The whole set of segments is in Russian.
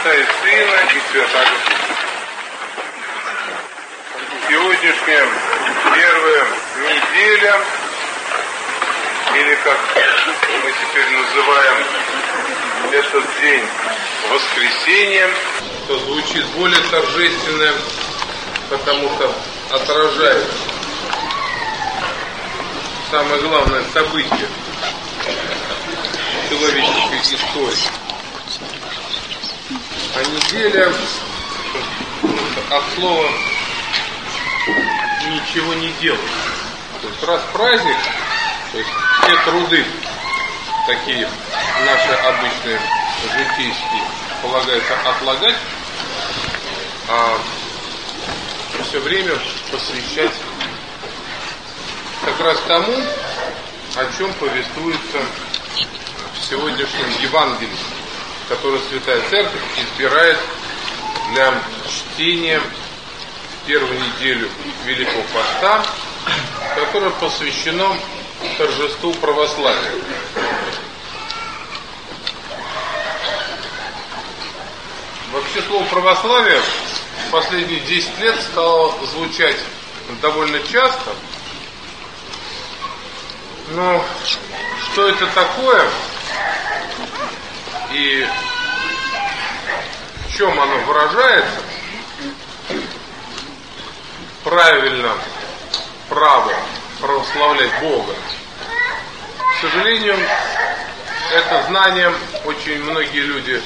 Отца и Сына и Святаго Духа. Сегодняшняя первая неделя, или как мы теперь называем этот день, воскресенье, что звучит более торжественно, потому что отражает самое главное событие человеческой истории. А неделя от слова ничего не делать. То есть раз праздник, то есть все труды такие наши обычные житейские полагается отлагать, а все время посвящать как раз тому, о чем повествуется в сегодняшнем Евангелии, которое Святая Церковь избирает для чтения в первую неделю Великого Поста, которое посвящено торжеству православия. Вообще слово православие в последние 10 лет стало звучать довольно часто. Но что это такое и в чем оно выражается, правильно, право прославлять Бога, к сожалению, это знание очень многие люди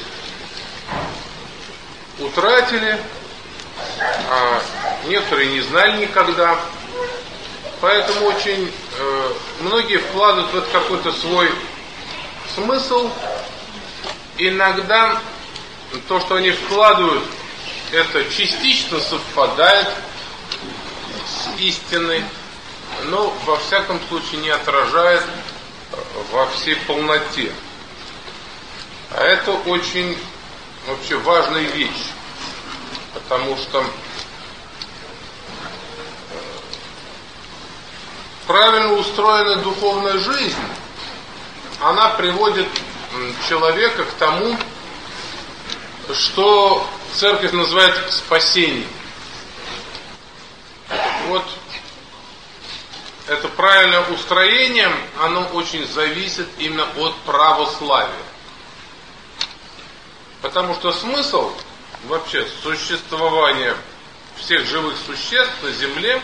утратили, а некоторые не знали никогда. Поэтому очень многие вкладывают в это какой-то свой смысл. Иногда то, что они вкладывают, это частично совпадает с истиной, но во всяком случае не отражает во всей полноте. А это очень вообще важная вещь, потому что правильно устроенная духовная жизнь, она приводит человека к тому, что Церковь называет спасением. Вот это правильное устроение, оно очень зависит именно от православия. Потому что смысл вообще существования всех живых существ на земле,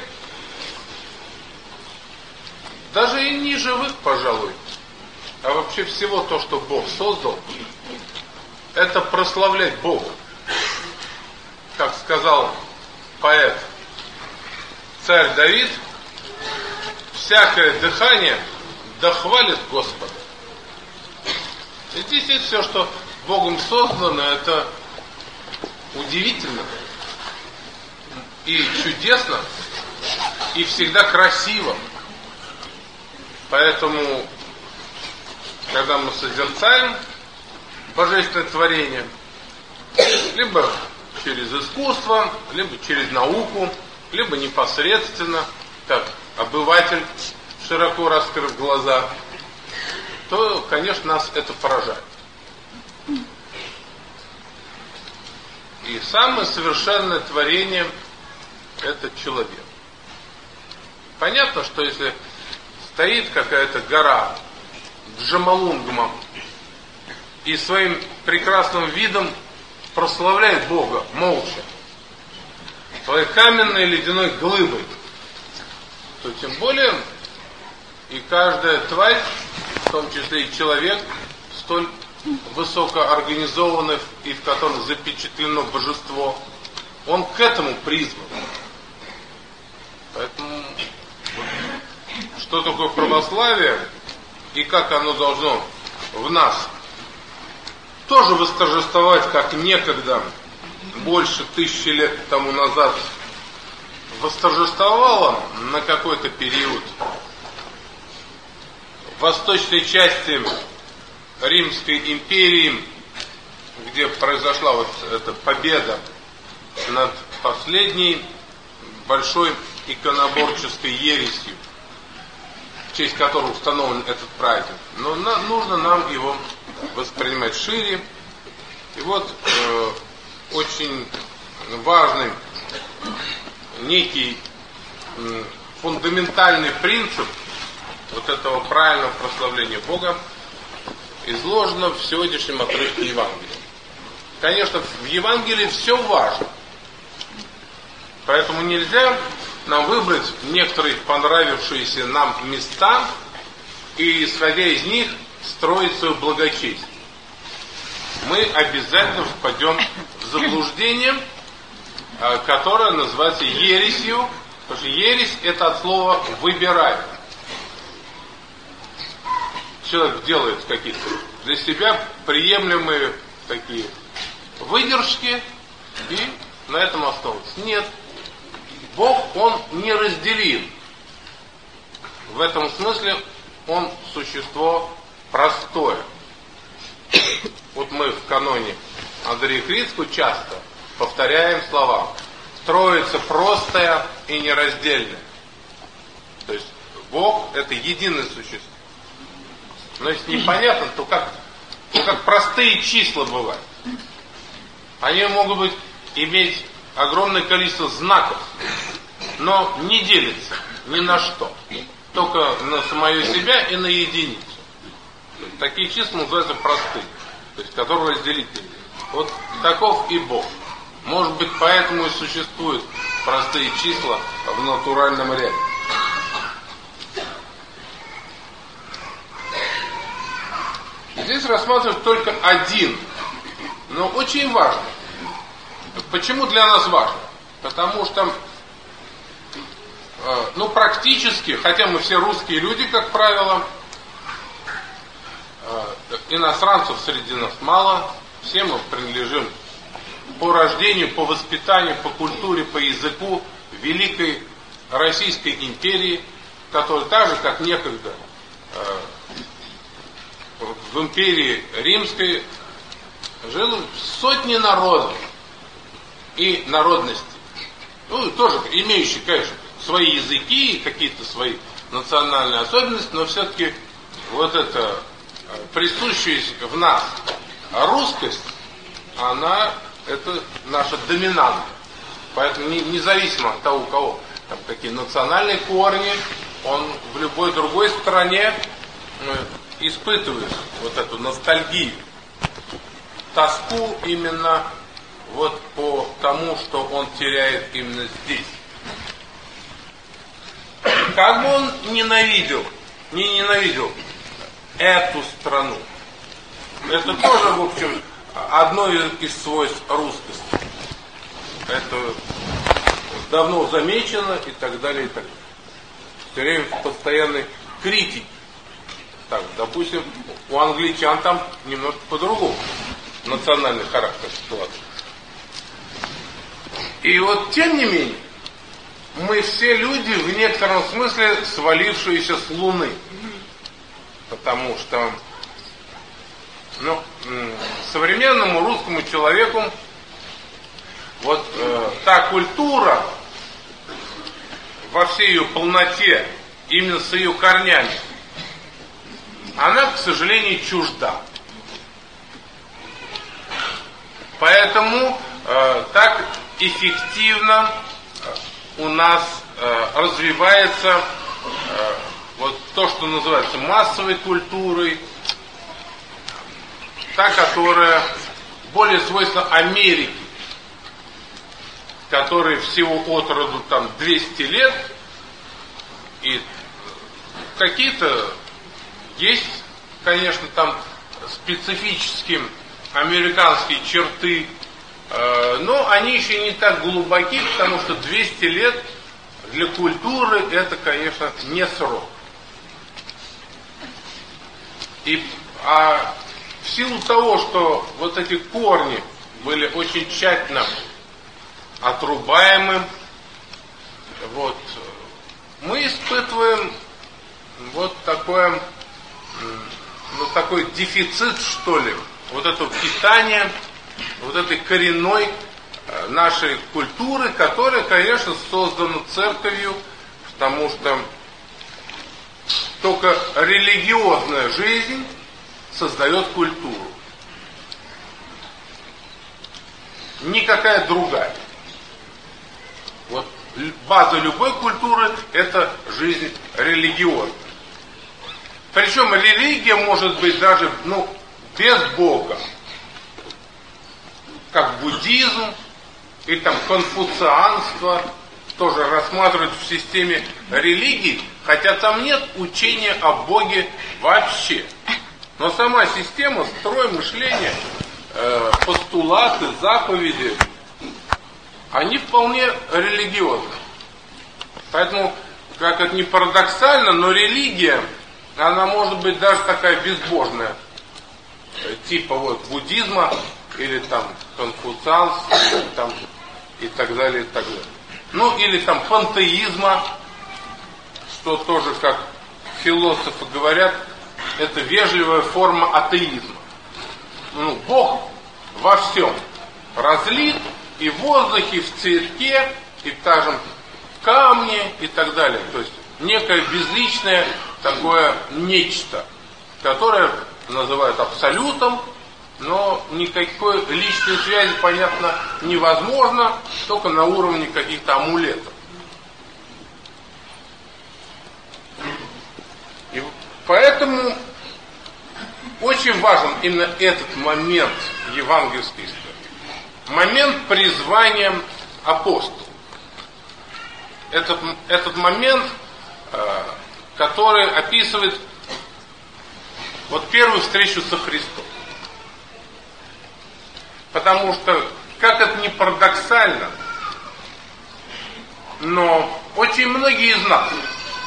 даже и не живых, пожалуй, а вообще всего то, что Бог создал, это прославлять Бога. Как сказал поэт царь Давид, всякое дыхание да хвалит Господа. И здесь все, что Богом создано, это удивительно и чудесно, и всегда красиво. Поэтому, когда мы созерцаем божественное творение, либо через искусство, либо через науку, либо непосредственно, как обыватель, широко раскрыв глаза, то, конечно, нас это поражает. И самое совершенное творение – это человек. Понятно, что если стоит какая-то гора Джомолунгма и своим прекрасным видом прославляет Бога молча, своей каменной ледяной глыбой, то тем более и каждая тварь, в том числе и человек, столь высокоорганизованный и в котором запечатлено божество, он к этому призван. Поэтому что такое православие и как оно должно в нас тоже восторжествовать, как некогда, больше 1000 лет тому назад, восторжествовало на какой-то период в восточной части Римской империи, где произошла вот эта победа над последней большой иконоборческой ересью, в честь которой установлен этот праздник. Но нужно нам его воспринимать шире. И вот очень важный некий фундаментальный принцип вот этого правильного прославления Бога изложено в сегодняшнем отрывке Евангелия. Конечно, в Евангелии все важно. Поэтому нельзя нам выбрать некоторые понравившиеся нам места и, исходя из них, строить свое благочестие. Мы обязательно впадем в заблуждение, которое называется ересью, потому что ересь это от слова «выбирать». Человек делает какие-то для себя приемлемые такие выдержки и на этом основывается. Нет. Бог, Он не разделим. В этом смысле Он существо простое. Вот мы в каноне Андрея Крицкого часто повторяем слова «Троица простая и нераздельная». То есть Бог это единое существо. Но если непонятно, то как простые числа бывают. Они могут иметь огромное количество знаков, но не делятся ни на что. Только на самое себя и на единицу. Такие числа называются простые, то есть которые разделить нельзя. Вот таков и Бог. Может быть, поэтому и существуют простые числа в натуральном ряде. Здесь рассматривают только один, но очень важный. Почему для нас важно? Потому что, практически, хотя мы все русские люди, как правило, иностранцев среди нас мало, все мы принадлежим по рождению, по воспитанию, по культуре, по языку Великой Российской империи, которая так же, как некогда в империи Римской жило сотни народов и народностей. Тоже имеющие, конечно, свои языки и какие-то свои национальные особенности, но все-таки вот эта присущая в нас русскость, это наша доминанта. Поэтому независимо от того, у кого там какие национальные корни, он в любой другой стране испытывает вот эту ностальгию, тоску именно вот по тому, что он теряет именно здесь. Как бы он не ненавидел эту страну. Это тоже, в общем, одно из свойств русскости. Это давно замечено и так далее, и так далее. Все время в постоянной критике. Так, допустим, у англичан там немножко по-другому национальный характер ситуации. И вот, тем не менее, мы все люди в некотором смысле свалившиеся с Луны. Потому что современному русскому человеку вот та культура во всей ее полноте, именно с ее корнями, она, к сожалению, чужда. Поэтому так эффективно у нас развивается вот то, что называется массовой культурой, та, которая более свойственна Америке, которой всего от роду там 200 лет, и какие-то есть, конечно, там специфические американские черты, но они еще не так глубоки, потому что 200 лет для культуры это, конечно, не срок. А в силу того, что вот эти корни были очень тщательно отрубаемы, вот, мы испытываем вот такой дефицит, что ли, вот этого питания, вот этой коренной нашей культуры, которая, конечно, создана церковью, потому что только религиозная жизнь создает культуру. никакая другая. Вот база любой культуры – это жизнь религиозная. Причем религия может быть даже без Бога. Как буддизм или там конфуцианство тоже рассматривают в системе религий, хотя там нет учения о Боге вообще. Но сама система, строй мышления, постулаты, заповеди, они вполне религиозны. Поэтому, как это ни парадоксально, но религия, она может быть даже такая безбожная, типа буддизма или там конфуцианства, или, там, и так далее, и так далее. Или там пантеизма, что тоже, как философы говорят, это вежливая форма атеизма. Бог во всем разлит, и в воздухе, и в цветке, и скажем, в камне, и так далее. То есть некое безличное такое нечто, которое называют абсолютом, но никакой личной связи, понятно, невозможно, только на уровне каких-то амулетов. И поэтому очень важен именно этот момент евангельской истории. Момент призвания апостола. Этот момент, который описывает первую встречу со Христом. Потому что, как это ни парадоксально, но очень многие из нас,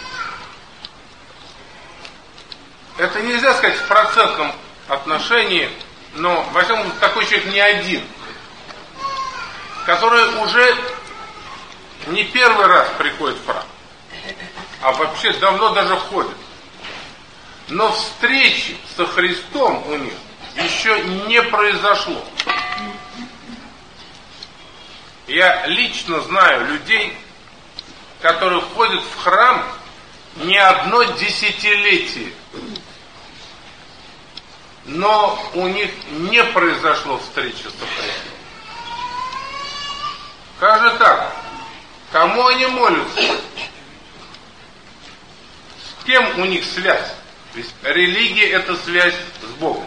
это нельзя сказать в процентном отношении, но, во всяком случае, такой человек не один, который уже не первый раз приходит в храм, а вообще давно даже ходит. Но встречи со Христом у них еще не произошло. Я лично знаю людей, которые ходят в храм не одно десятилетие, но у них не произошло встречи со Христом. Как же так? Кому они молятся? С кем у них связь? Ведь религия – это связь с Богом.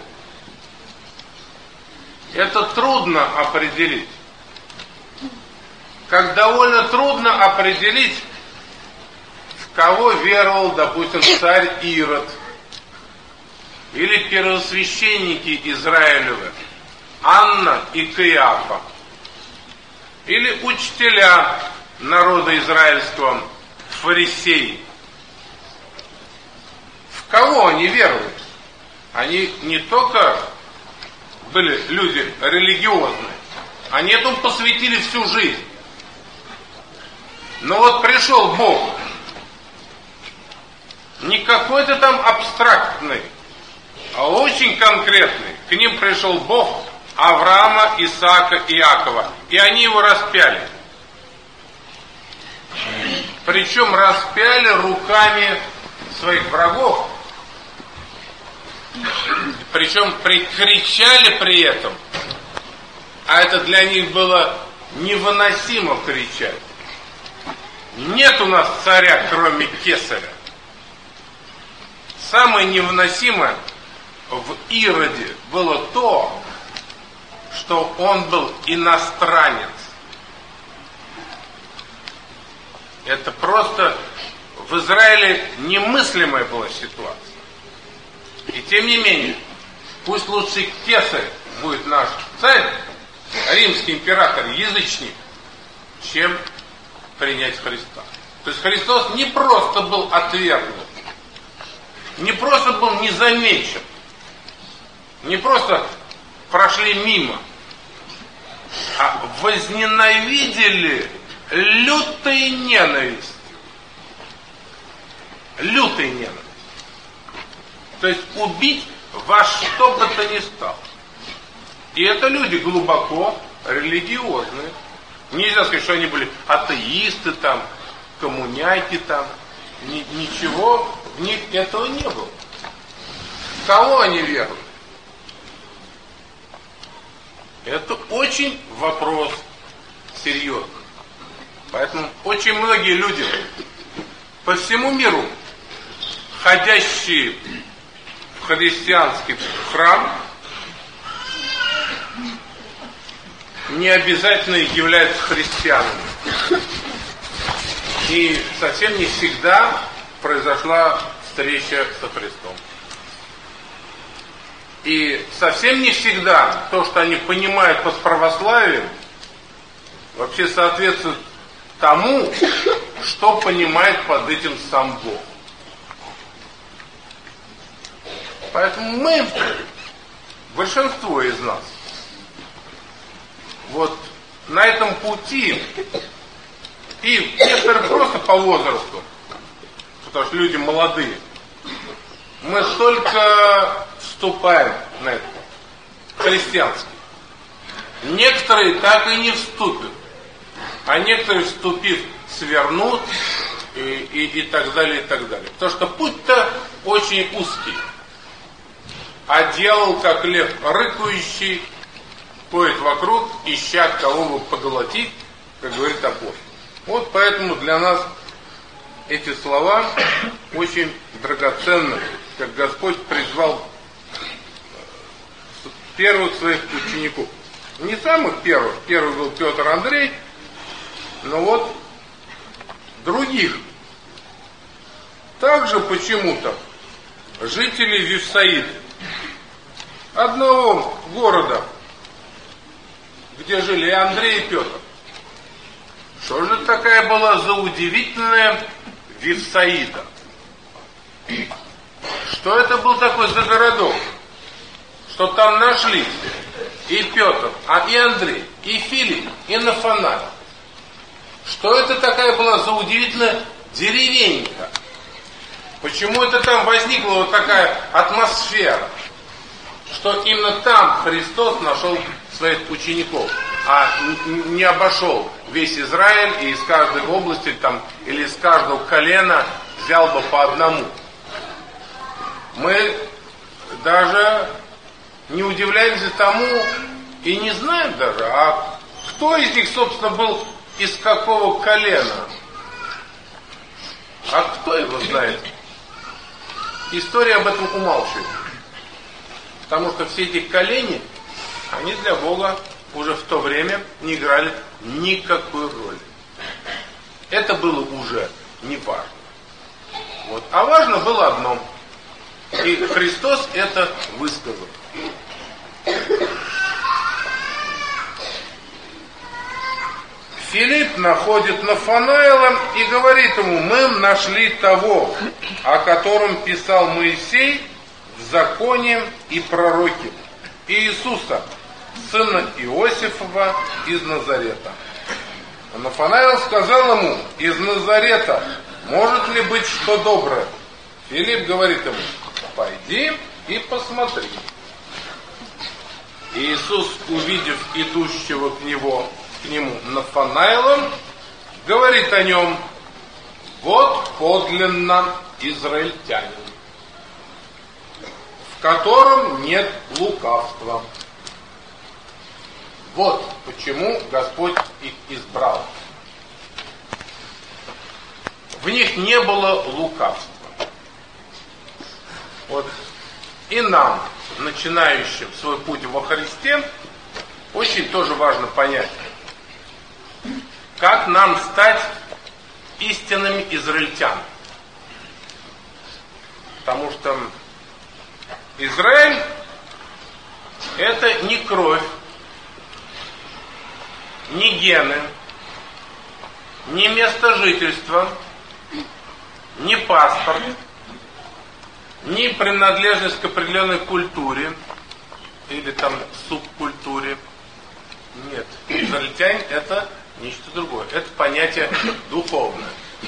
Это трудно определить. Как довольно трудно определить, в кого веровал, допустим, царь Ирод, или первосвященники Израилевы, Анна и Каиафа, или учителя народа израильского, фарисеи. В кого они веруют? Они не только были люди религиозные, они этому посвятили всю жизнь. Но пришел Бог, не какой-то там абстрактный, а очень конкретный. К ним пришел Бог Авраама, Исаака и Иакова, и они его распяли. Причем распяли руками своих врагов. Причем кричали при этом, а это для них было невыносимо кричать. Нет у нас царя, кроме Кесаря. Самое невыносимое в Ироде было то, что он был иностранец. Это просто в Израиле немыслимая была ситуация. И тем не менее, пусть лучше Кесарь будет наш царь, римский император, язычник, чем принять Христа. То есть Христос не просто был отвергнут, не просто был не замечен, не просто прошли мимо, а возненавидели лютой ненавистью. Лютой ненавистью. То есть убить во что бы то ни стало. И это люди глубоко религиозные. Нельзя сказать, что они были атеисты там, коммуняки там. Ничего в них этого не было. В кого они веруют? Это очень вопрос серьезный. Поэтому очень многие люди по всему миру, ходящие в христианский храм, не обязательно являются христианами. И совсем не всегда произошла встреча со Христом. И совсем не всегда то, что они понимают под православием, вообще соответствует тому, что понимает под этим сам Бог. Поэтому мы, большинство из нас, вот на этом пути, и некоторые просто по возрасту, потому что люди молодые, мы только вступаем на это, христианский. Некоторые так и не вступят, а некоторые, вступив, свернут и так далее, и так далее. Потому что путь-то очень узкий. А дьявол, как лев рыкающий, ходит вокруг, ища кого бы поглотить, как говорит апостол. Вот поэтому для нас эти слова очень драгоценны, как Господь призвал первых своих учеников. Не самых первых, первый был Петр, Андрей, но вот других. Также почему-то жители Вифсаиды, одного города, где жили и Андрей, и Петр. Что же такая была за удивительная Вифсаида? Что это был такой за городок? Что там нашли и Петр, и Андрей, и Филипп, и Нафанаил. Что это такая была за удивительная деревенька? Почему это там возникла вот такая атмосфера? Что именно там Христос нашел своих учеников, а не обошел весь Израиль и из каждой области там, или из каждого колена взял бы по одному. Мы даже не удивляемся тому и не знаем даже, а кто из них, собственно, был из какого колена. А кто его знает? История об этом умалчивает. Потому что все эти колени, они для Бога уже в то время не играли никакой роли. Это было уже не важно. Вот. А важно было одно. И Христос это высказал. Филипп находит Нафанаила и говорит ему: мы нашли того, о котором писал Моисей в законе и пророке, Иисуса, сына Иосифова из Назарета. А Нафанаил сказал ему: из Назарета может ли быть что доброе? Филипп говорит ему: пойди и посмотри. Иисус, увидев идущего к нему Нафанаила, говорит о нем: вот подлинно израильтянин, в котором нет лукавства. Вот почему Господь их избрал. В них не было лукавства. Вот и нам, начинающим свой путь во Христе, очень тоже важно понять, как нам стать истинными израильтянами. Потому что Израиль — это не кровь, не гены, не место жительства, не паспорт, не принадлежность к определенной культуре или там субкультуре. Нет, израильтянин — это нечто другое. Это понятие духовное.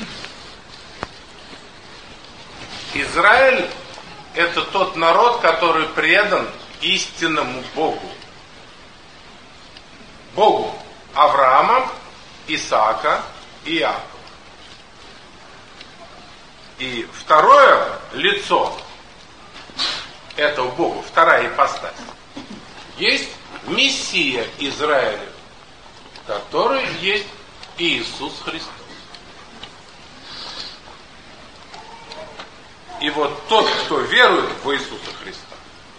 Израиль — это тот народ, который предан истинному Богу. Богу Авраама, Исаака и Иакова. И второе лицо этого Бога, вторая ипостась, есть Мессия Израиля, который есть Иисус Христос. И вот тот, кто верует в Иисуса Христа,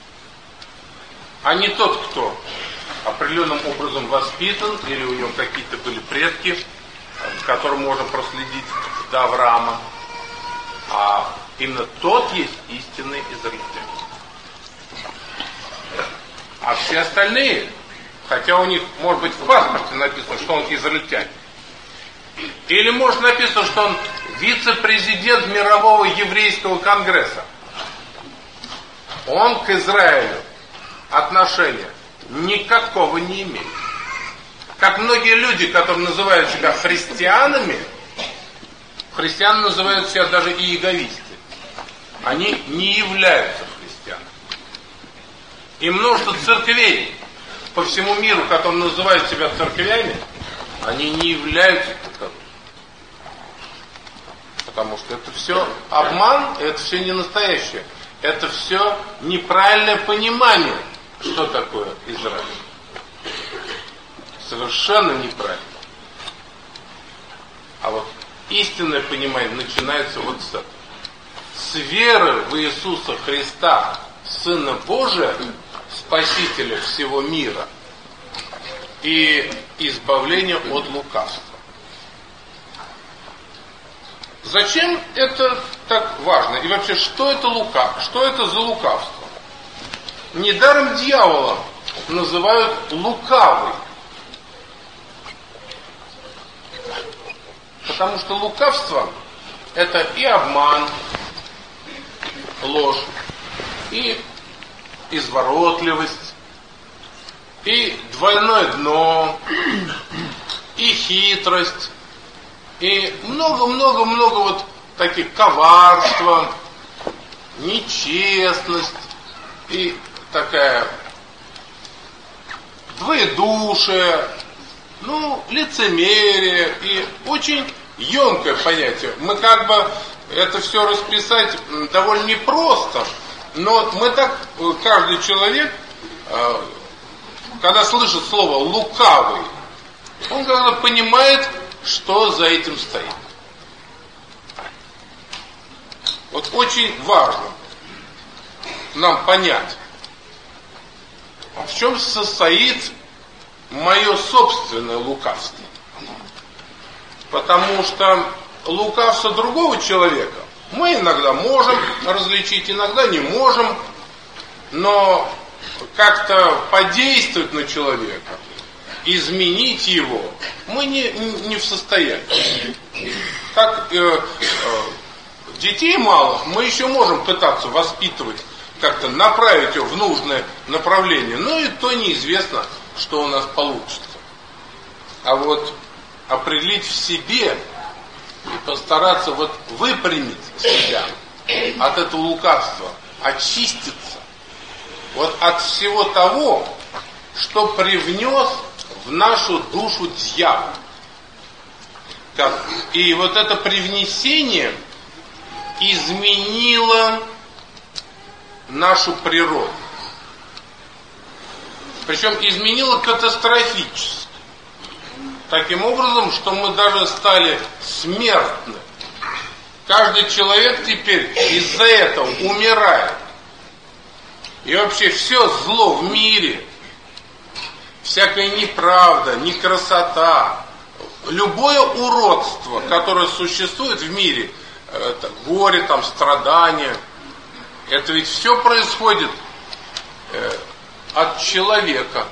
а не тот, кто определенным образом воспитан, или у него какие-то были предки, к которым можно проследить до Авраама, а именно тот есть истинный израильтянин. А все остальные, хотя у них, может быть, в паспорте написано, что он израильтянин, или может написано, что он вице-президент Мирового еврейского конгресса, он к Израилю отношения никакого не имеет. Как многие люди, которые называют себя христианами, христианы называют себя даже иеговисты, они не являются христианами. И множество церквей по всему миру, которые называют себя церквями, они не являются таковыми. Потому что это все обман, это все не настоящее. Это все неправильное понимание, что такое Израиль. Совершенно неправильно. А вот истинное понимание начинается вот с этого. С веры в Иисуса Христа, Сына Божия, Спасителя всего мира, и избавления от лукавства. Зачем это так важно? И вообще, что это что это за лукавство? Недаром дьявола называют лукавый. Потому что лукавство — это и обман, ложь, и изворотливость, и двойное дно, и хитрость, и много-много-много вот таких коварства, нечестность, и такая двоедушие, лицемерие, и очень емкое понятие. Мы как бы это все расписать довольно непросто, но мы так, каждый человек, когда слышит слово «лукавый», он как бы понимает, что за этим стоит. Вот очень важно нам понять, в чем состоит мое собственное лукавство. Потому что лукавство другого человека мы иногда можем различить, иногда не можем, но как-то подействовать на человека, изменить его мы не в состоянии. Как детей малых мы еще можем пытаться воспитывать, как-то направить его в нужное направление, но и то неизвестно, что у нас получится. А вот определить в себе и постараться выпрямить себя от этого лукавства, очиститься вот от всего того, что привнес в нашу душу дьявол. И вот это привнесение изменило нашу природу. Причем изменило катастрофически. Таким образом, что мы даже стали смертны. Каждый человек теперь из-за этого умирает. И вообще все зло в мире, всякая неправда, некрасота, любое уродство, которое существует в мире, это горе, страдания, это ведь все происходит от человека.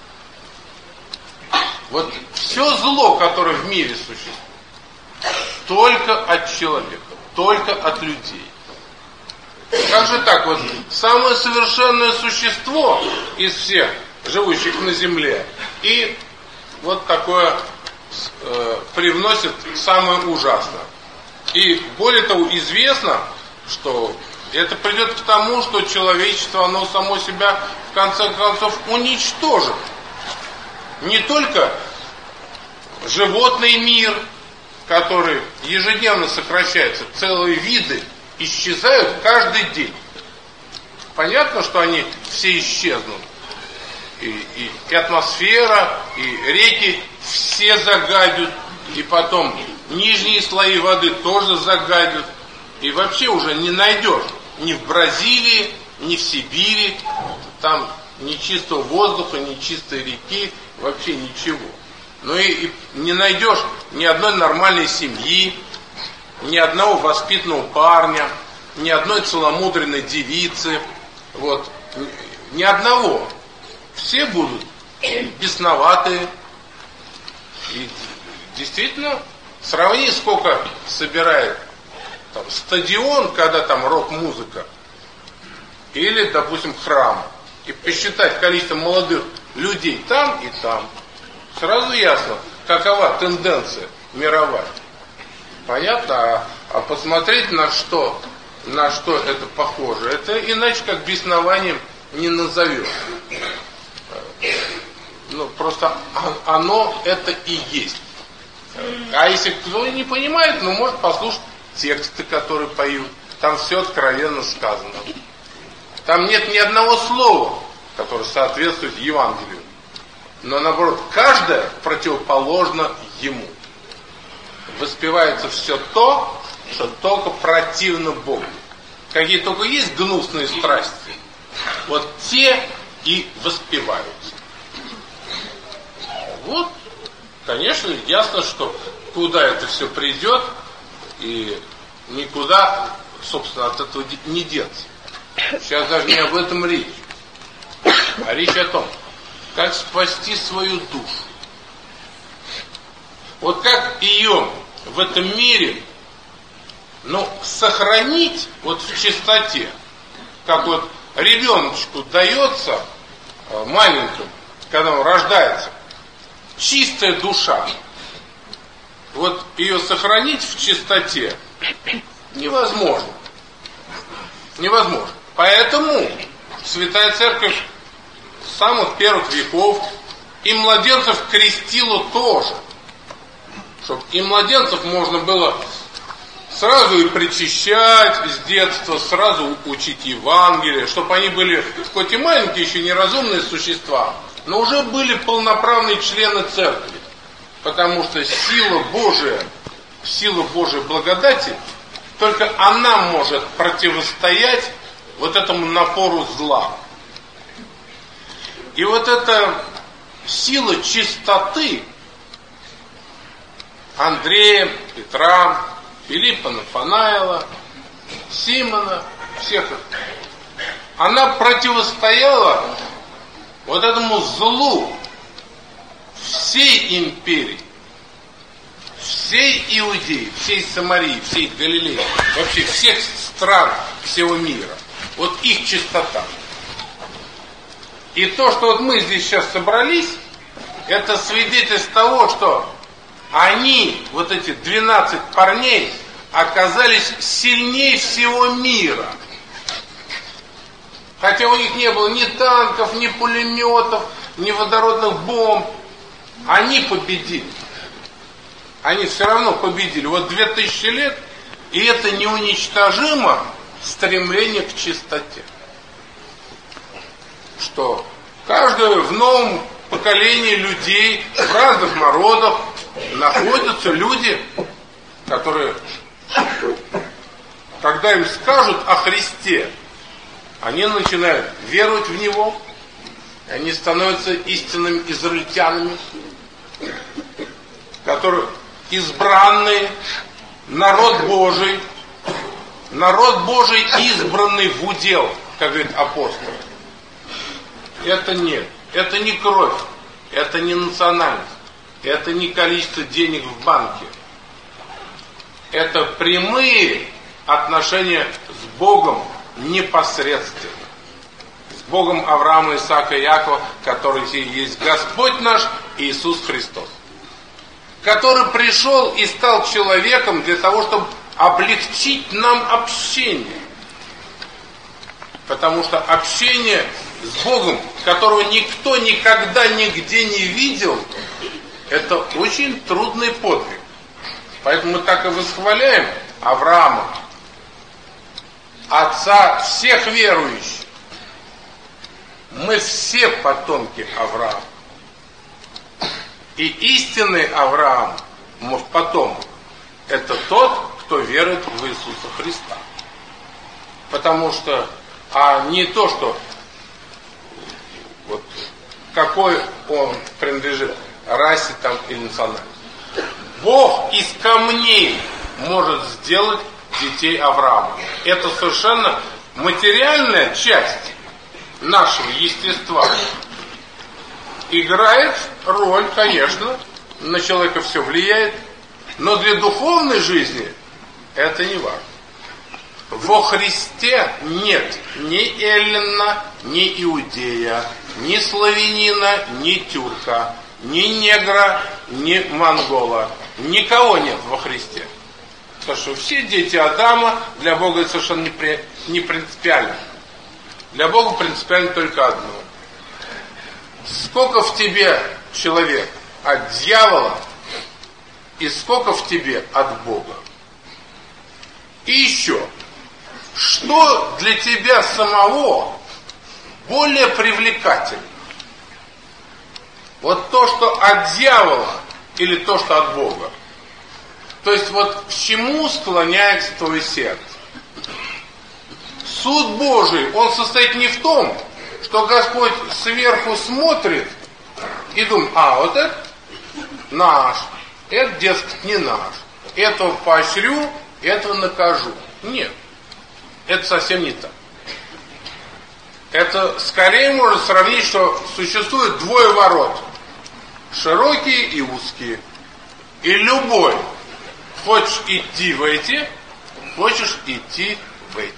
Вот все зло, которое в мире существует, только от человека, только от людей. Как же так? Вот самое совершенное существо из всех живущих на земле, и вот такое привносит самое ужасное. И более того, известно, что это придет к тому, что человечество, оно само себя в конце концов уничтожит. Не только животный мир, который ежедневно сокращается, целые виды исчезают каждый день. Понятно, что они все исчезнут. и атмосфера, и реки все загадят, и потом нижние слои воды тоже загадят, и вообще уже не найдешь ни в Бразилии, ни в Сибири, там ни чистого воздуха, ни чистой реки, вообще ничего. Ну и не найдешь ни одной нормальной семьи, ни одного воспитанного парня, ни одной целомудренной девицы, вот, ни одного. Все будут бесноватые. И действительно, сравни, сколько собирает там стадион, когда там рок-музыка, или, допустим, храм, и посчитать количество молодых людей там и там. Сразу ясно, какова тенденция мировая. Понятно? А посмотреть, на что это похоже, это иначе как беснованием не назовешь. Ну, просто оно это и есть. А если кто не понимает, ну, может послушать тексты, которые поют. Там все откровенно сказано. Там нет ни одного слова, которое соответствует Евангелию. Но наоборот, каждое противоположно ему. Воспевается все то, что только противно Богу. Какие только есть гнусные страсти, вот те и воспеваются. Вот, конечно, ясно, что куда это все придет, и никуда, собственно, от этого не деться. Сейчас даже не об этом речь, а речь о том, как спасти свою душу. Вот как ее в этом мире, ну, сохранить вот в чистоте, как вот ребеночку дается, маленькому, когда он рождается, чистая душа. Вот ее сохранить в чистоте невозможно. Невозможно. Поэтому Святая Церковь с самых первых веков и младенцев крестила тоже. Чтобы и младенцев можно было сразу и причащать с детства, сразу учить Евангелие, чтобы они были, хоть и маленькие, еще неразумные существа, но уже были полноправные члены Церкви. Потому что сила Божия благодати, только она может противостоять вот этому напору зла. И вот эта сила чистоты Андрея, Петра, Филиппа Нафанаила, Симона, всех их, она противостояла вот этому злу всей империи, всей Иудеи, всей Самарии, всей Галилеи, вообще всех стран всего мира. Вот их чистота. И то, что вот мы здесь сейчас собрались, это свидетельство того, что они, вот эти 12 парней, оказались сильнее всего мира. Хотя у них не было ни танков, ни пулеметов, ни водородных бомб. Они победили. Они все равно победили. Вот 2000 лет, и это неуничтожимо стремление к чистоте. Что каждое в новом поколении людей, в разных народах находятся люди, которые, когда им скажут о Христе, они начинают веровать в Него, и они становятся истинными израильтянами, которые избранные, народ Божий избранный в удел, как говорит апостол. Это нет, это не кровь, это не национальность, это не количество денег в банке. Это прямые отношения с Богом непосредственно. С Богом Авраама, Исаака и Иакова, который есть Господь наш Иисус Христос. Который пришел и стал человеком для того, чтобы облегчить нам общение. Потому что общение с Богом, которого никто никогда нигде не видел, это очень трудный подвиг. Поэтому мы так и восхваляем Авраама, отца всех верующих. Мы все потомки Авраама. И истинный Авраам, потомок, это тот, кто верует в Иисуса Христа. Потому что, а не то, что вот какой он принадлежит расе там или национальности. Бог из камней может сделать детей Авраама. Это совершенно материальная часть нашего естества. Играет роль, конечно, на человека все влияет, но для духовной жизни это не важно. Во Христе нет ни эллина, ни иудея, ни славянина, ни тюрка, ни негра, ни монгола. Никого нет во Христе. Потому что все дети Адама для Бога это совершенно не принципиально. Для Бога принципиально только одно. Сколько в тебе человек от дьявола и сколько в тебе от Бога. И еще, что для тебя самого более привлекательно? Вот то, что от дьявола или то, что от Бога? То есть вот к чему склоняется твое сердце? Суд Божий, он состоит не в том, что Господь сверху смотрит и думает, вот это наш, это, дескать, не наш. Этого поощрю, этого накажу. Нет, это совсем не так. Это скорее можно сравнить, что существует двое ворот. Широкие и узкие. И любой, хочешь идти в эти, хочешь идти в эти.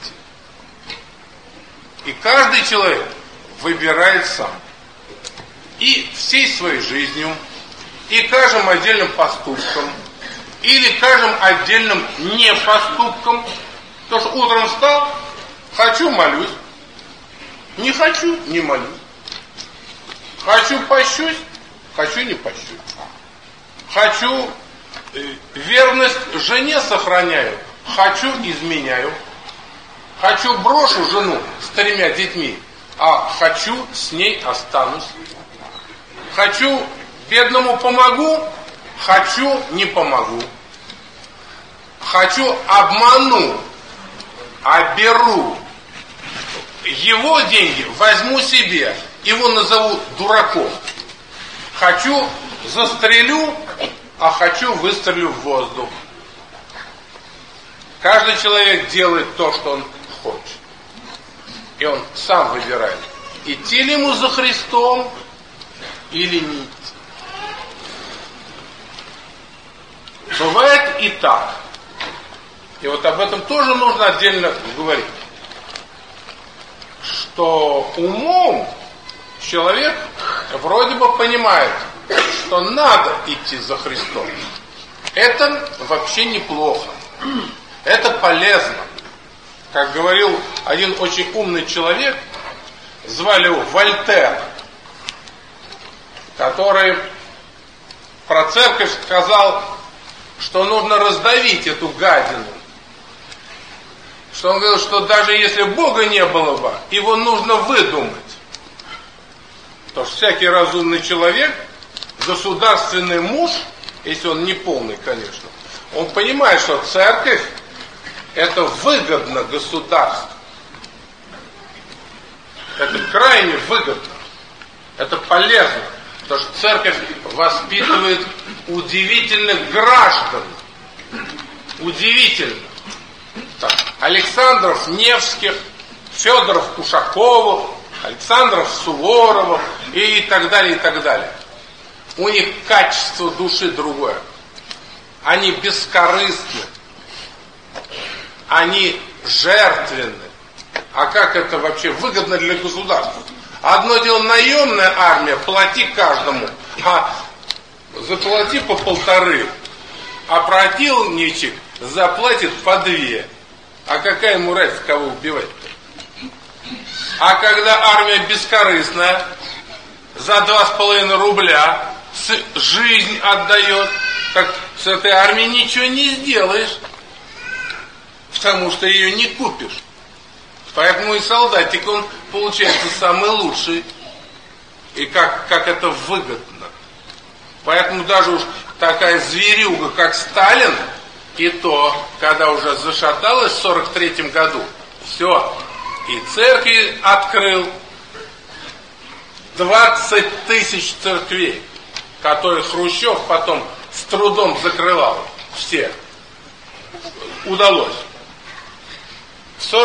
И каждый человек выбирает сам. И всей своей жизнью, и каждым отдельным поступком, или каждым отдельным не поступком. Потому что утром встал, хочу, молюсь. Не хочу, не молюсь. Хочу, пощусь, хочу, не пощусь. Хочу, верность жене сохраняю, хочу, изменяю. Хочу, брошу жену с 3 детьми, а хочу, с ней останусь. Хочу, бедному помогу, хочу, не помогу. Хочу, обману, оберу. Его деньги возьму себе, его назову дураком. Хочу, застрелю, а хочу, выстрелю в воздух. Каждый человек делает то, что он хочет. И он сам выбирает, идти ли ему за Христом или не идти. Бывает и так. И вот об этом тоже нужно отдельно говорить. Что умом человек вроде бы понимает, что надо идти за Христом. Это вообще неплохо. Это полезно. Как говорил один очень умный человек, звали его Вольтер, который про церковь сказал, что нужно раздавить эту гадину. Что он говорил, что даже если Бога не было бы, его нужно выдумать. Потому что всякий разумный человек, государственный муж, если он не полный, конечно, он понимает, что церковь это выгодно государству. Это крайне выгодно. Это полезно. Потому что церковь воспитывает удивительных граждан. Удивительно. Так, Александров Невских, Федоров Кушаковых, Александров Суворовых и так далее, и так далее. У них качество души другое. Они бескорыстны. Они жертвенны. А как это вообще выгодно для государства? Одно дело наемная армия, плати каждому, а заплати по 1,5. А противничек заплатит по 2. А какая ему разница, кого убивать-то? А когда армия бескорыстная, за 2,5 рубля жизнь отдает, так с этой армией ничего не сделаешь. Потому что ее не купишь. Поэтому и солдатик, он получается самый лучший. И как это выгодно. Поэтому даже уж такая зверюга, как Сталин, и то, когда уже зашаталась в 1943 году, все, и церкви открыл, 20 тысяч церквей, которые Хрущев потом с трудом закрывал, все, удалось. К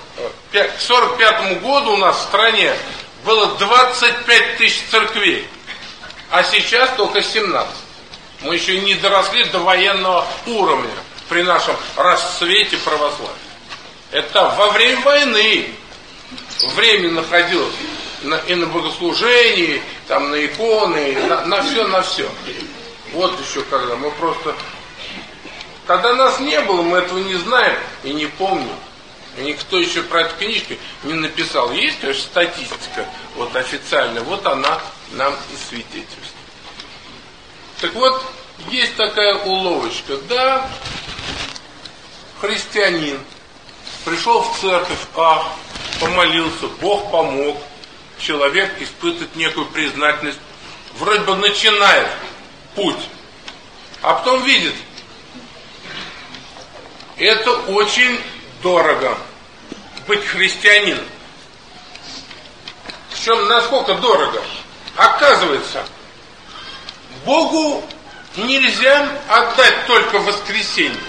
1945 году у нас в стране было 25 тысяч церквей, а сейчас только 17. Мы еще не доросли до военного уровня при нашем расцвете православия. Это во время войны время находилось и на богослужении, там, на иконы, на все. Вот еще когда мы просто... Когда нас не было, мы этого не знаем и не помним. И никто еще про эту книжку не написал. Есть, конечно, статистика вот официальная, вот она нам и свидетельствует. Так вот, есть такая уловочка. Да, христианин пришел в церковь, помолился, Бог помог. Человек испытывает некую признательность, вроде бы начинает путь, а потом видит, это очень дорого быть христианином. Причем насколько дорого? Оказывается, Богу нельзя отдать только воскресенье.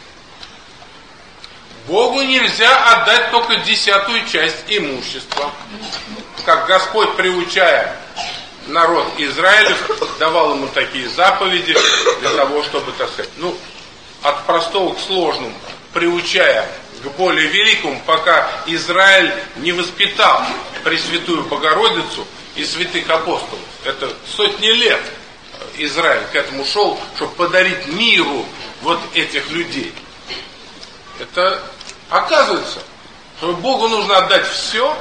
Богу нельзя отдать только 10-ю часть имущества. Как Господь, приучая народ Израилев, давал ему такие заповеди для того, чтобы, так сказать, от простого к сложному, приучая к более великому, пока Израиль не воспитал Пресвятую Богородицу и святых апостолов. Это сотни лет Израиль к этому шел, чтобы подарить миру вот этих людей. Это оказывается, что Богу нужно отдать все.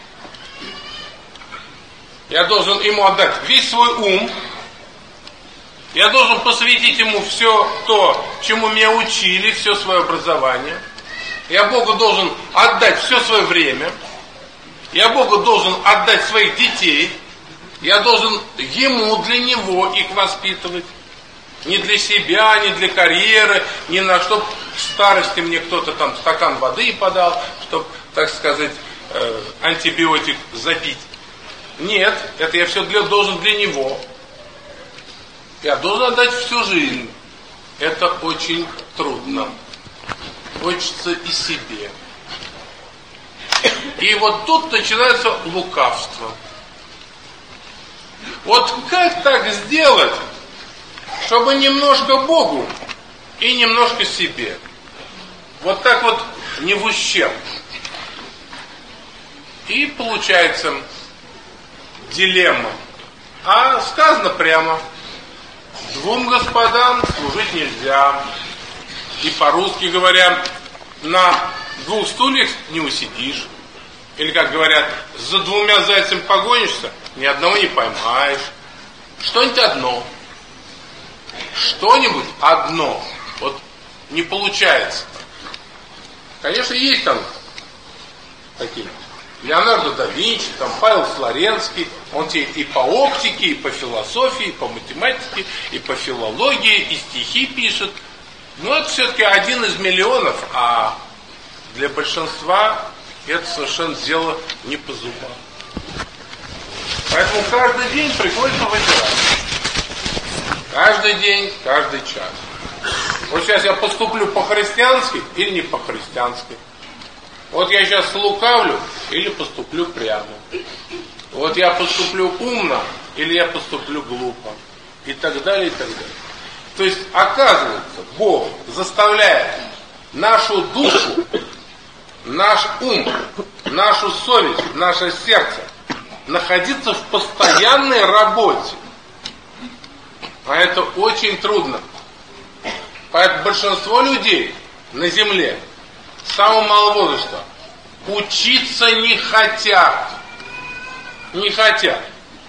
Я должен ему отдать весь свой ум. Я должен посвятить ему все то, чему меня учили, все свое образование. Я Богу должен отдать все свое время. Я Богу должен отдать своих детей. Я должен ему, для него их воспитывать. Не для себя, не для карьеры, не на что в старости мне кто-то там стакан воды подал, чтобы, так сказать, антибиотик запить. Нет, это я все должен для него. Я должен отдать всю жизнь. Это очень трудно. Хочется и себе. И вот тут начинается лукавство. Вот как так сделать, чтобы немножко Богу и немножко себе? Вот так вот не в ущерб. И получается дилемма. А сказано прямо: двум господам служить нельзя. И по-русски говоря, на двух стульях не усидишь. Или, как говорят, за двумя зайцами погонишься, ни одного не поймаешь. Что-нибудь одно. Что-нибудь одно. Вот не получается. Конечно, есть там такие. Леонардо да Винчи, там Павел Флоренский, он тебе и по оптике, и по философии, и по математике, и по филологии, и стихи пишет. Но это все-таки один из миллионов, а для большинства это совершенно дело не по зубам. Поэтому каждый день приходится выбирать. Каждый день, каждый час. Вот сейчас я поступлю по-христиански или не по-христиански. Вот я сейчас слукавлю или поступлю прямо. Вот я поступлю умно или я поступлю глупо. И так далее, и так далее. То есть, оказывается, Бог заставляет нашу душу, наш ум, нашу совесть, наше сердце находиться в постоянной работе. А это очень трудно. Поэтому большинство людей на земле с самого малого возраста учиться не хотят. Не хотят.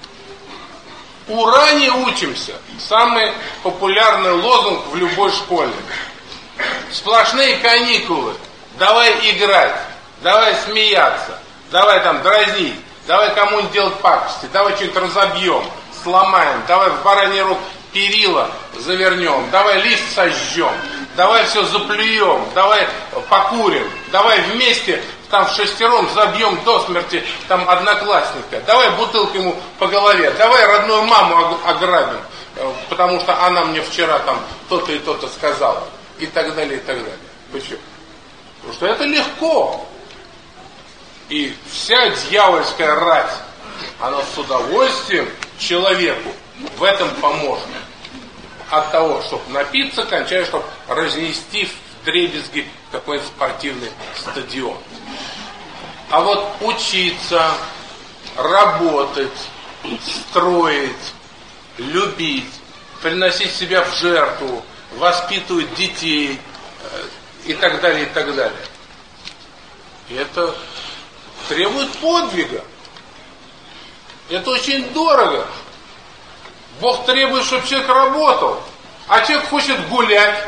Ура, не учимся. Самый популярный лозунг в любой школе. Сплошные каникулы. Давай играть. давай смеяться, давай там дразнить, давай кому-нибудь делать пакости, давай что-нибудь разобьем, сломаем, давай в бараний рог перила завернем, давай лист сожжем, давай все заплюем, давай покурим, давай вместе там в шестером забьем до смерти там одноклассника, давай бутылку ему по голове, давай родную маму ограбим, потому что она мне вчера там то-то и то-то сказала, и так далее, и так далее. Почему? Потому что это легко. И вся дьявольская рать, она с удовольствием человеку в этом поможет. От того, чтобы напиться, кончая, чтобы разнести в дребезги какой-то спортивный стадион. А вот учиться, работать, строить, любить, приносить себя в жертву, воспитывать детей и так далее, и так далее. И это требует подвига. Это очень дорого. Бог требует, чтобы человек работал, а человек хочет гулять.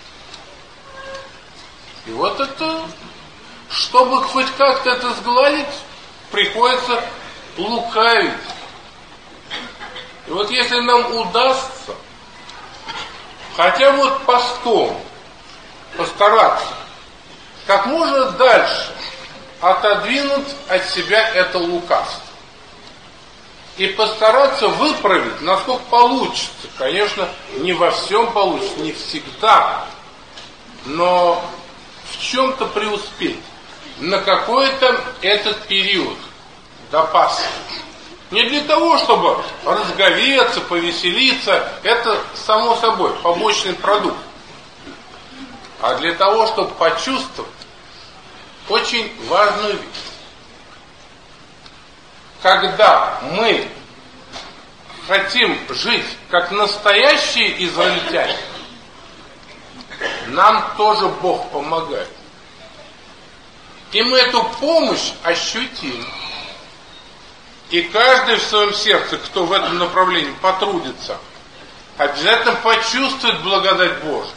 И вот это, чтобы хоть как-то это сгладить, приходится лукавить. И вот если нам удастся хотя бы вот постом постараться как можно дальше отодвинуть от себя это лукавство и постараться выправить, насколько получится. Конечно, не во всем получится, не всегда, но в чем-то преуспеть на какой-то этот период до Пасхи. Не для того, чтобы разговеться, повеселиться, это само собой побочный продукт, а для того, чтобы почувствовать очень важную вещь. Когда мы хотим жить как настоящие израильтяне, нам тоже Бог помогает. И мы эту помощь ощутим. И каждый в своем сердце, кто в этом направлении потрудится, обязательно почувствует благодать Божию.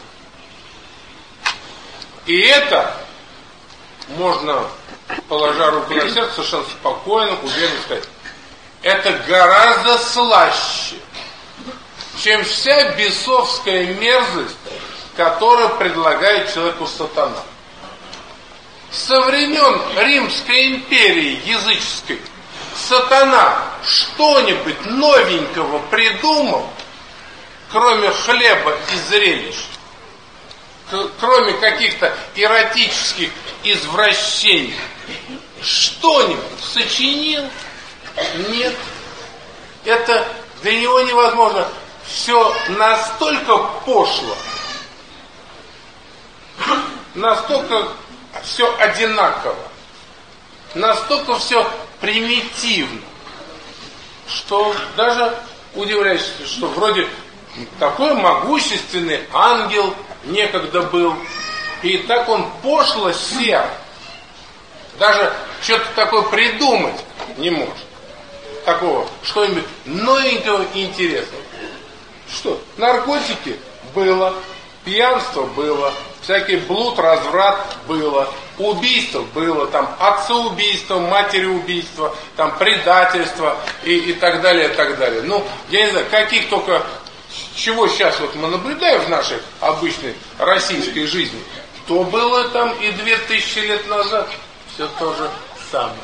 И это можно, положа руку на сердце, совершенно спокойно, уверенно сказать, это гораздо слаще, чем вся бесовская мерзость, которую предлагает человеку сатана. Со времен Римской империи языческой сатана что-нибудь новенького придумал, кроме хлеба и зрелищ, кроме каких-то эротических извращений, что-нибудь сочинил? Нет. Это для него невозможно. Все настолько пошло, настолько все одинаково, настолько все примитивно, что даже удивляешься, что вроде такой могущественный ангел некогда был, и так он пошло сер, даже что-то такое придумать не может, такого, что-нибудь новенького и интересного. Что? Наркотики было, пьянство было, всякий блуд, разврат было, убийство было, там отцеубийство, матереубийство, там предательство и так далее, и так далее. Ну, я не знаю, каких только, чего сейчас вот мы наблюдаем в нашей обычной российской жизни, то было там и 2000 лет назад, все то же самое.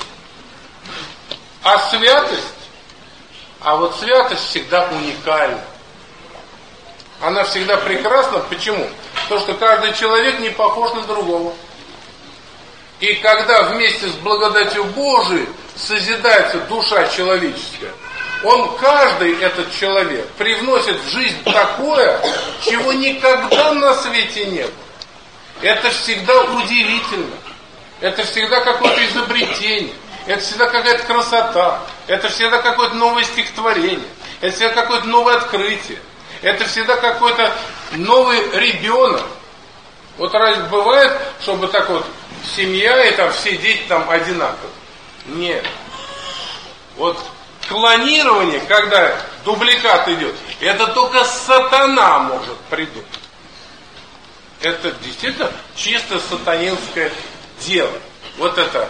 А святость, а вот святость всегда уникальна. Она всегда прекрасна. Почему? Потому что каждый человек не похож на другого. И когда вместе с благодатью Божией созидается душа человеческая, он, каждый этот человек, привносит в жизнь такое, чего никогда на свете не было. Это всегда удивительно. Это всегда какое-то изобретение. Это всегда какая-то красота. Это всегда какое-то новое стихотворение. Это всегда какое-то новое открытие. Это всегда какой-то новый ребенок. Вот разве бывает, чтобы так вот семья и там все дети там одинаковые? Нет. Вот клонирование, когда дубликат идет, это только сатана может придумать. Это действительно чисто сатанинское дело. вот это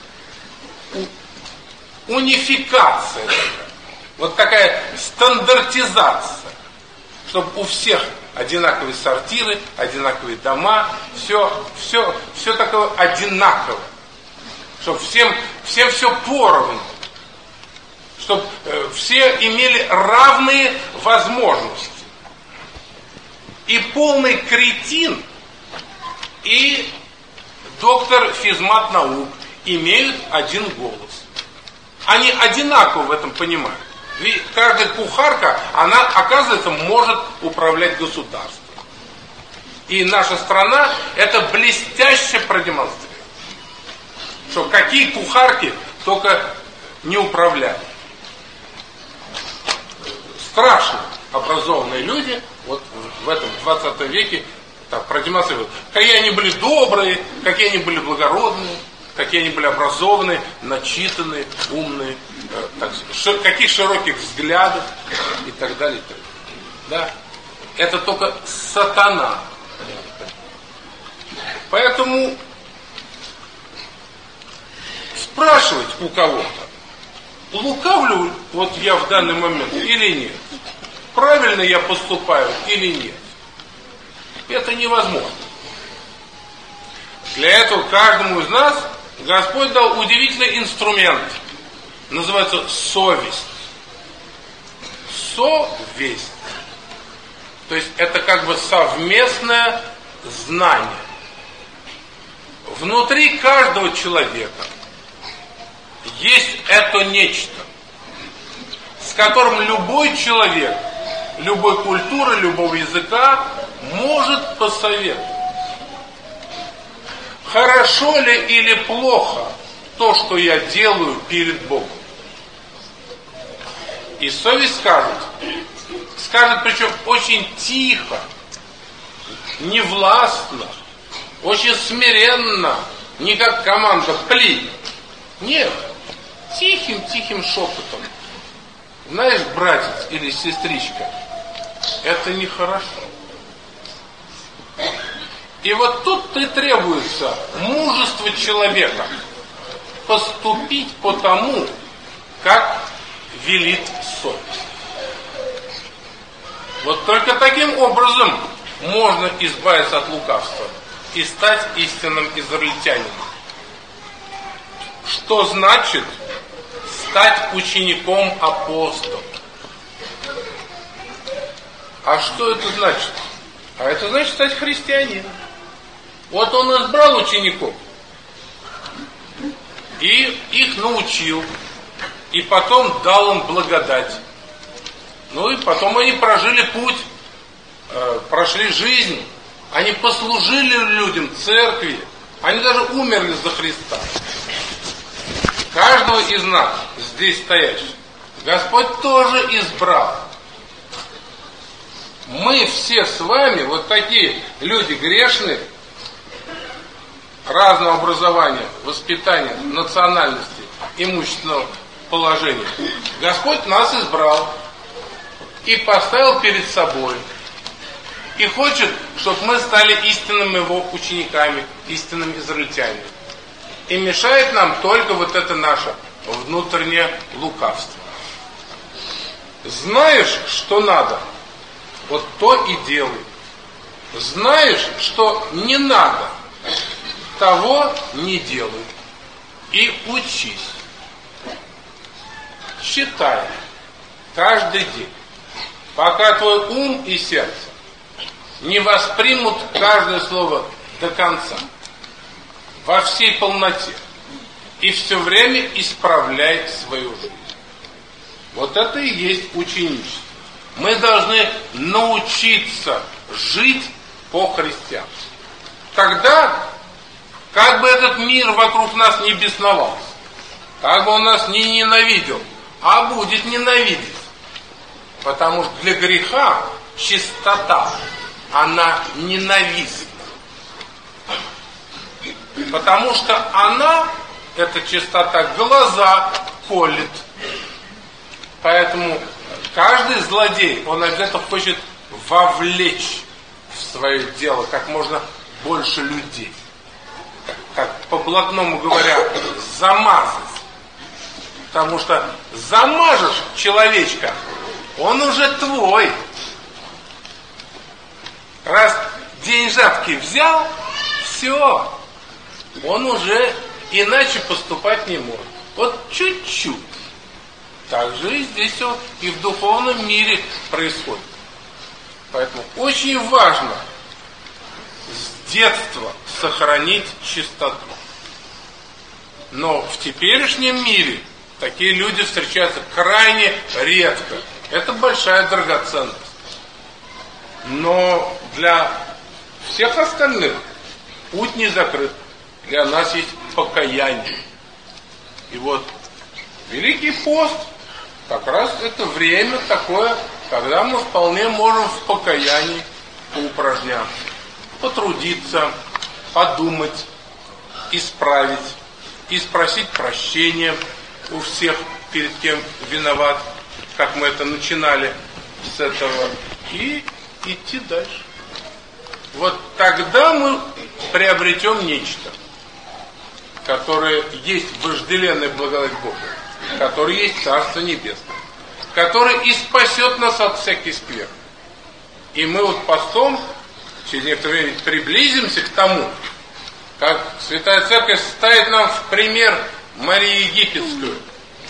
унификация, вот такая стандартизация, чтобы у всех одинаковые сортиры, одинаковые дома, все такое одинаково, чтобы всем все поровну, чтобы все имели равные возможности. И полный кретин, и доктор физмат наук имеют один голос. Они одинаково в этом понимают. Ведь каждая кухарка, она, оказывается, может управлять государством. И наша страна это блестяще продемонстрирует. Что какие кухарки только не управляют. Страшно образованные люди вот в этом 20 веке так продемонстрируют. Какие они были добрые, какие они были благородные, какие они были образованные, начитанные, умные, каких широких взглядов и так далее. Да? Это только сатана. Поэтому спрашивать у кого-то, лукавлю вот я в данный момент или нет, правильно я поступаю или нет, это невозможно. Для этого каждому из нас Господь дал удивительный инструмент. Называется совесть. Совесть. То есть это как бы совместное знание. Внутри каждого человека есть это нечто, с которым любой человек, любой культуры, любого языка может посоветовать. Хорошо ли или плохо то, что я делаю перед Богом? И совесть скажет причем очень тихо, невластно, очень смиренно, не как команда «пли». Нет, тихим шепотом. Знаешь, братец или сестричка, это нехорошо. И вот тут-то и требуется мужество человека поступить по тому, как велит совесть. Вот только таким образом можно избавиться от лукавства и стать истинным израильтянином. Что значит стать учеником апостола? А что это значит? А это значит стать христианином. Вот он избрал учеников и их научил, и потом дал им благодать. Ну и потом они прожили путь, прошли жизнь, они послужили людям, церкви, они даже умерли за Христа. Каждого из нас, здесь стоящих, Господь тоже избрал. Мы все с вами, вот такие люди грешные, разного образования, воспитания, национальности, имущественного положения. Господь нас избрал и поставил перед собой. И хочет, чтобы мы стали истинными Его учениками, истинными израильтянами. И мешает нам только вот это наше внутреннее лукавство. Знаешь, что надо, вот то и делай. Знаешь, что не надо, того не делай. И учись. Читай каждый день, пока твой ум и сердце не воспримут каждое слово до конца, во всей полноте, и все время исправляй свою жизнь. Вот это и есть ученичество. Мы должны научиться жить по-христиански. Тогда, как бы этот мир вокруг нас не бесновался, как бы он нас не ненавидел, а будет ненавидеть. Потому что для греха чистота, она ненавистна. Потому что она, эта чистота, глаза колет. Поэтому каждый злодей, он обязательно хочет вовлечь в свое дело как можно больше людей. Как по-блатному говоря, замазать. Потому что замажешь человечка, он уже твой. Раз деньжатки взял, все, он уже иначе поступать не может. Вот чуть-чуть. Так же и здесь вот, и в духовном мире происходит. Поэтому очень важно с детства сохранить чистоту. Но в теперешнем мире такие люди встречаются крайне редко. Это большая драгоценность. Но для всех остальных путь не закрыт. Для нас есть покаяние. И вот Великий пост как раз это время такое, когда мы вполне можем в покаянии поупражняться, потрудиться, подумать, исправить и спросить прощения у всех, перед кем виноват, как мы это начинали с этого, и идти дальше. Вот тогда мы приобретем нечто, которое есть вожделенная благодать Бога, которое есть Царство Небесное, которое и спасет нас от всяких скверн. И мы вот постом через некоторое время приблизимся к тому, как Святая Церковь ставит нам в пример Марию Египетскую.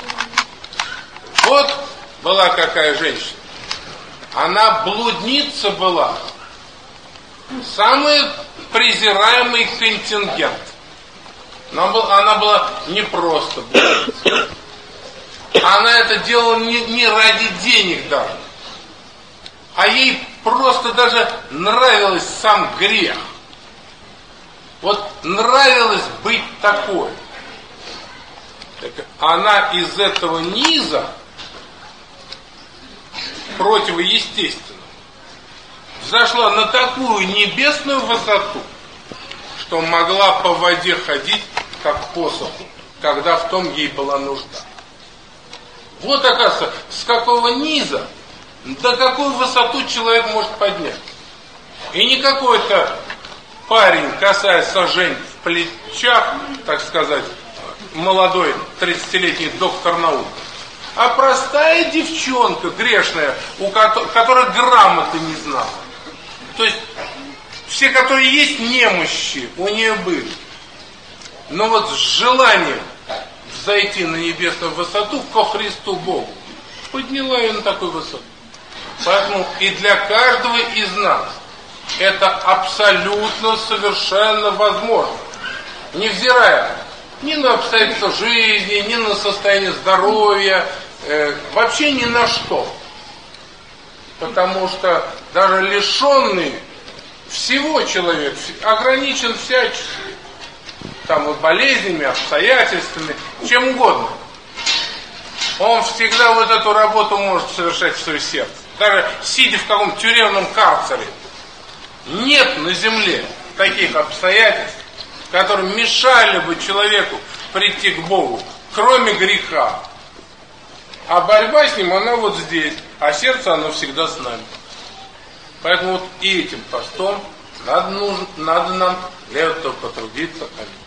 Вот была какая женщина. Она блудница была. Самый презираемый контингент. Но она была не просто блудница. Она это делала не ради денег даже. А ей просто даже нравился сам грех. Вот нравилось быть такой. Так она из этого низа противоестественного взошла на такую небесную высоту, что могла по воде ходить, как по суху, когда в том ей была нужда. Вот, оказывается, с какого низа до какую высоту человек может подняться. И не какой-то парень, касаясь сажень в плечах, так сказать, молодой 30-летний доктор наук, а простая девчонка грешная, которая грамоты не знала. То есть все, которые есть, немощи у нее были. Но вот с желанием зайти на небесную высоту ко Христу Богу подняла ее на такую высоту. Поэтому и для каждого из нас это абсолютно совершенно возможно. Невзирая ни на обстоятельства жизни, ни на состояние здоровья, вообще ни на что. Потому что даже лишенный всего человек ограничен всячески. Там и болезнями, обстоятельствами, чем угодно. Он всегда вот эту работу может совершать в свое сердце. Даже сидя в каком-то тюремном карцере. Нет на земле таких обстоятельств, которые мешали бы человеку прийти к Богу, кроме греха. А борьба с ним, она вот здесь, а сердце, оно всегда с нами. Поэтому вот и этим постом надо нам для этого потрудиться.